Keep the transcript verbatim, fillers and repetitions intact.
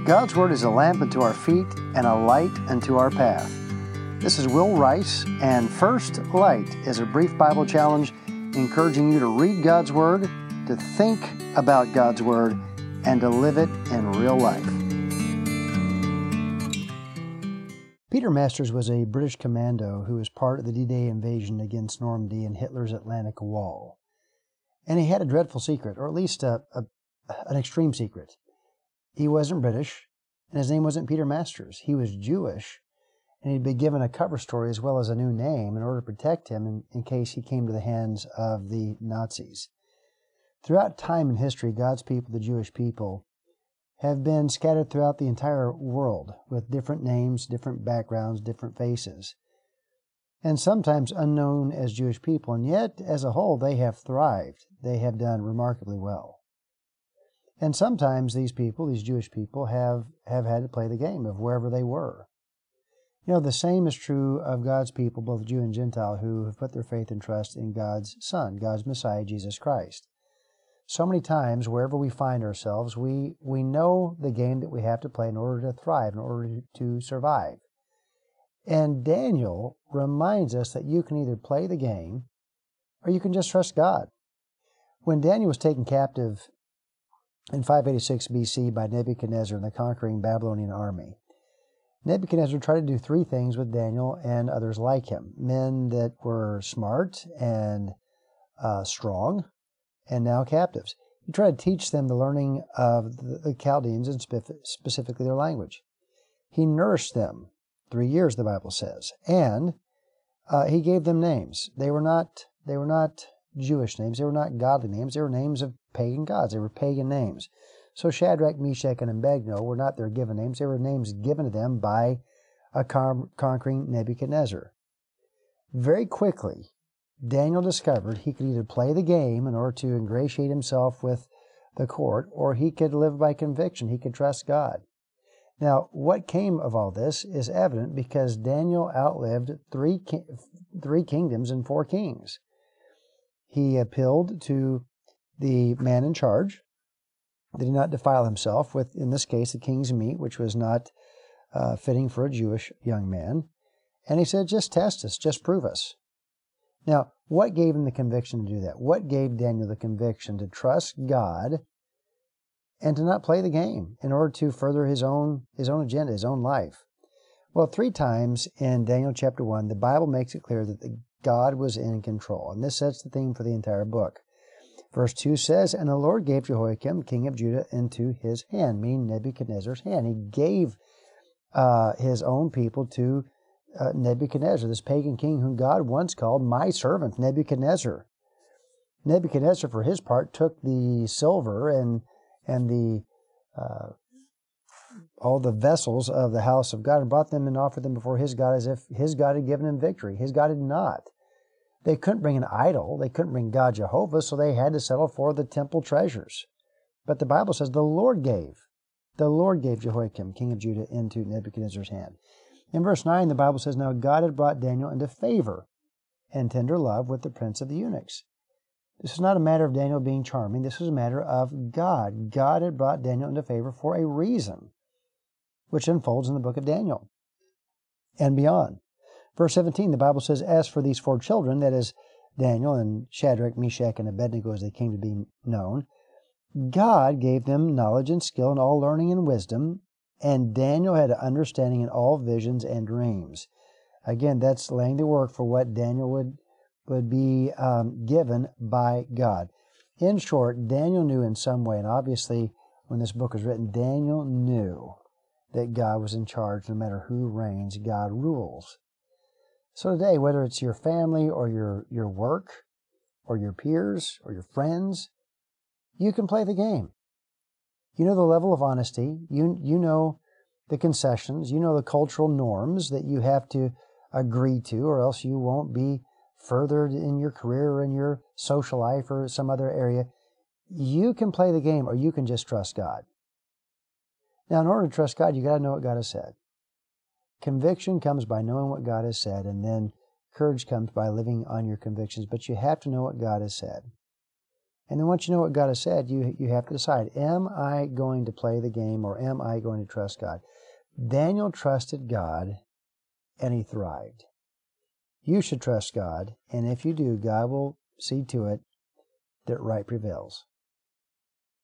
God's Word is a lamp unto our feet and a light unto our path. This is Will Rice, and First Light is a brief Bible challenge encouraging you to read God's Word, to think about God's Word, and to live it in real life. Peter Masters was a British commando who was part of the D-Day invasion against Normandy and Hitler's Atlantic Wall. And he had a dreadful secret, or at least a, a, an extreme secret. He wasn't British, and his name wasn't Peter Masters. He was Jewish, and he'd been given a cover story as well as a new name in order to protect him in, in case he came to the hands of the Nazis. Throughout time and history, God's people, the Jewish people, have been scattered throughout the entire world with different names, different backgrounds, different faces, and sometimes unknown as Jewish people, and yet, as a whole, they have thrived. They have done remarkably well. And sometimes these people, these Jewish people, have, have had to play the game of wherever they were. You know, the same is true of God's people, both Jew and Gentile, who have put their faith and trust in God's Son, God's Messiah, Jesus Christ. So many times, wherever we find ourselves, we, we know the game that we have to play in order to thrive, in order to survive. And Daniel reminds us that you can either play the game or you can just trust God. When Daniel was taken captive in five eighty-six B C by Nebuchadnezzar and the conquering Babylonian army, Nebuchadnezzar tried to do three things with Daniel and others like him. Men that were smart and uh, strong, and now captives. He tried to teach them the learning of the Chaldeans and specifically their language. He nourished them three years, the Bible says, and uh, he gave them names. They were not they were not Jewish names. They were not godly names. They were names of pagan gods. They were pagan names. So Shadrach, Meshach, and Abednego were not their given names. They were names given to them by a con- conquering Nebuchadnezzar. Very quickly, Daniel discovered he could either play the game in order to ingratiate himself with the court, or he could live by conviction. He could trust God. Now, what came of all this is evident because Daniel outlived three, ki- three kingdoms and four kings. He appealed to the man in charge. They did not defile himself with, in this case, the king's meat, which was not uh, fitting for a Jewish young man. And he said, just test us, just prove us. Now, what gave him the conviction to do that? What gave Daniel the conviction to trust God and to not play the game in order to further his own his own agenda, his own life? Well, three times in Daniel chapter one, the Bible makes it clear that the God was in control, and this sets the theme for the entire book. Verse two says, "And the Lord gave Jehoiakim, king of Judah, into his hand," meaning Nebuchadnezzar's hand. He gave uh, his own people to Uh, Nebuchadnezzar, this pagan king whom God once called my servant, Nebuchadnezzar. Nebuchadnezzar, for his part, took the silver and and the uh, all the vessels of the house of God and brought them and offered them before his God as if his God had given him victory. His God had not. They couldn't bring an idol. They couldn't bring God Jehovah, so they had to settle for the temple treasures. But the Bible says the Lord gave. The Lord gave Jehoiakim, king of Judah, into Nebuchadnezzar's hand. In verse nine, the Bible says, "Now God had brought Daniel into favor and tender love with the prince of the eunuchs." This is not a matter of Daniel being charming. This was a matter of God. God had brought Daniel into favor for a reason, which unfolds in the book of Daniel and beyond. Verse seventeen, the Bible says, "As for these four children," that is Daniel and Shadrach, Meshach, and Abednego as they came to be known, "God gave them knowledge and skill in all learning and wisdom, and Daniel had understanding in all visions and dreams." Again, that's laying the work for what Daniel would, would be um, given by God. In short, Daniel knew in some way, and obviously when this book was written, Daniel knew that God was in charge. No matter who reigns, God rules. So today, whether it's your family or your, your work or your peers or your friends, you can play the game. You know the level of honesty. You, you know the concessions. You know the cultural norms that you have to agree to, or else you won't be furthered in your career or in your social life or some other area. You can play the game, or you can just trust God. Now, in order to trust God, you got to know what God has said. Conviction comes by knowing what God has said, and then courage comes by living on your convictions. But you have to know what God has said. And then once you know what God has said, you, you have to decide, am I going to play the game or am I going to trust God? Daniel trusted God and he thrived. You should trust God, and if you do, God will see to it that right prevails.